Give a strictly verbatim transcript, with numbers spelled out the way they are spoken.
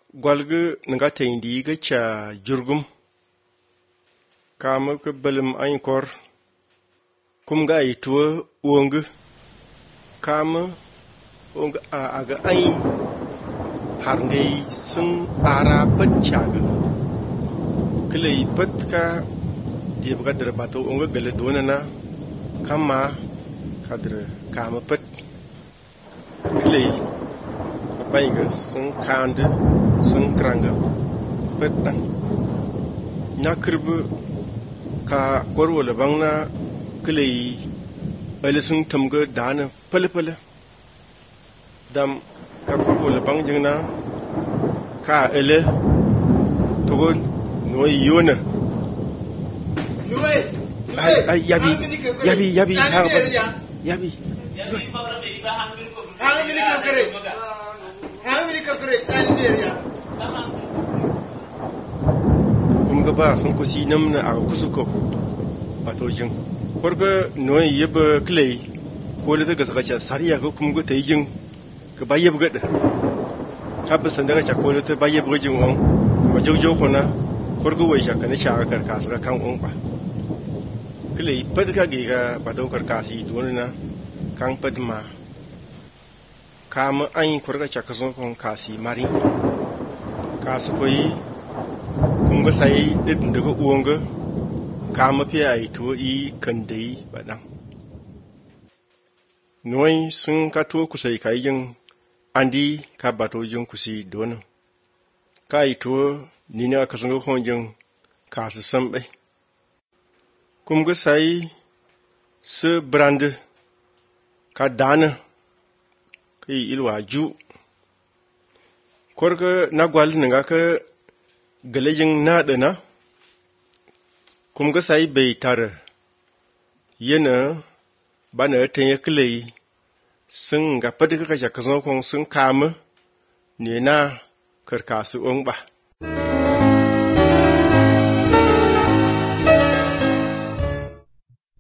gwalga nga teindi ga cha jurgum kama ka balim ayin kor kum ga ituwa uonga kama onga aga ayin har ngai sun ara pat chaga klei pat ka dibga dra bato onga gale donana kama kadra kama pat klei bayinga sun kande sun kranga pat dan nakirbu ka korwala bangna klei bale sun tamga dana pale pale dam ka korwala bang jingna ka ele togon no yona ay ay yabi yabi yabi ha ba yabi kumga ba sun kusi namna a kusuko patojin korga noy yeba clay ko le daga saka sariya ko kumga tayjin ka bayyab gada ka san daga cha ko le ta bayyab gajin on ma jojo kona korga wai shaka ne shaka karka saka kan on ba clay padka giga pado karka si donina kan padma kama ayin korga cha kason kon kasi mari kasu koyi kunga sai din daga uwanga kama fi ai to i kandai badan noi sun ka to kusai kai yin andi ka bato jin kusi don kai to ni ne ka sun ko jin kasu sambe kunga sai su brand ka dana kai ilwa ju korka na gwal nga ka galejin na dana kuma sai bai tar yana bana tan ya klei sun ga fadi ka ka zon kon sun kama ne na karkasu on ba